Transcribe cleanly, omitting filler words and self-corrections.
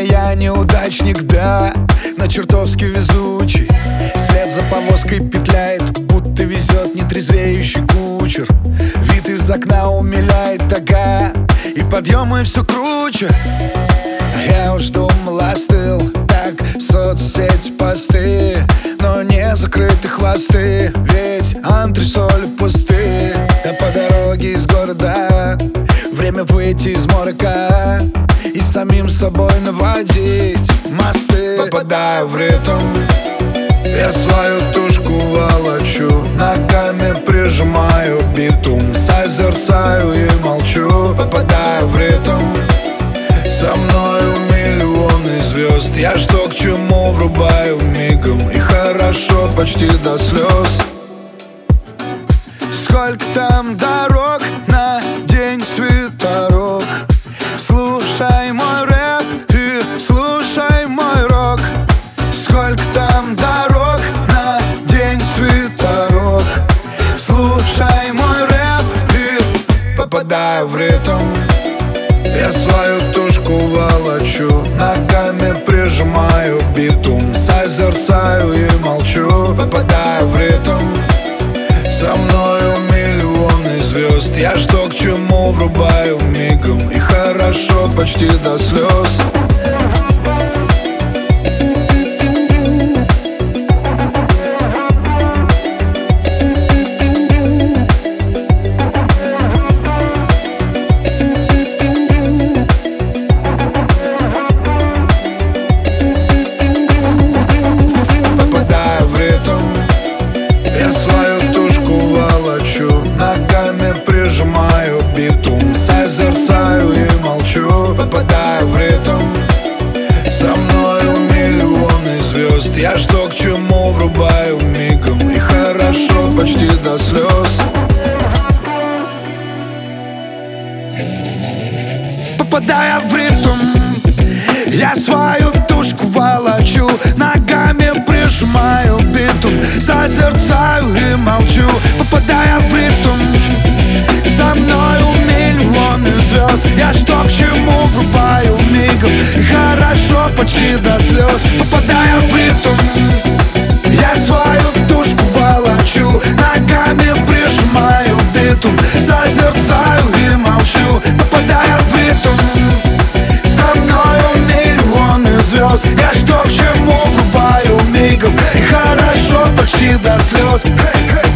я неудачник, да, но чертовски везучий. След за повозкой петляет, будто везет нетрезвеющий кучер. Вид из окна умиляет тага, и подъемы все круче. А я уж думал, остыл, так в соцсети посты, но не закрыты хвосты, ведь антресоли пусты. А по дороге из города время выйти из морока и самим собой наводить мосты. Попадаю в ритм, я свою тушку волочу, ногами прижимаю битум, созерцаю и молчу. Попадаю в ритм, со мною миллионы звезд, я что к чему врубаю мигом, и хорошо почти до слез. Сколько там дорог на день свитерок, слушай мой рэп и слушай мой рок. Сколько там дорог на день свитерок, слушай мой рэп и попадаю в ритм. Я свою тушку волочу, ногами прижимаю битум, созерцаю и молчу. Попадаю в ритм, со мною миллионы звезд, я что к чему врубаю мигом, и хорошо почти до слез. Я свою тушку волочу, ногами прижимаю битум, созерцаю и молчу. Попадаю в ритм, со мною миллионы звезд, я что к чему врубаю мигом, и хорошо почти до слез. Попадая в ритм, я свою тушку волочу, ногами прижимаю битум, созерцаю и молчу. Попадая в ритм, со мною миллионы звезд, я что к чему врубаю мигом, и хорошо почти до слез. Попадая в ритм, я свою тушку волочу, ногами прижимаю битум, созерцаю и молчу. Попадая в ритм, со мною миллионы звезд, я что к чему врубаю мигом, и хорошо почти до слез.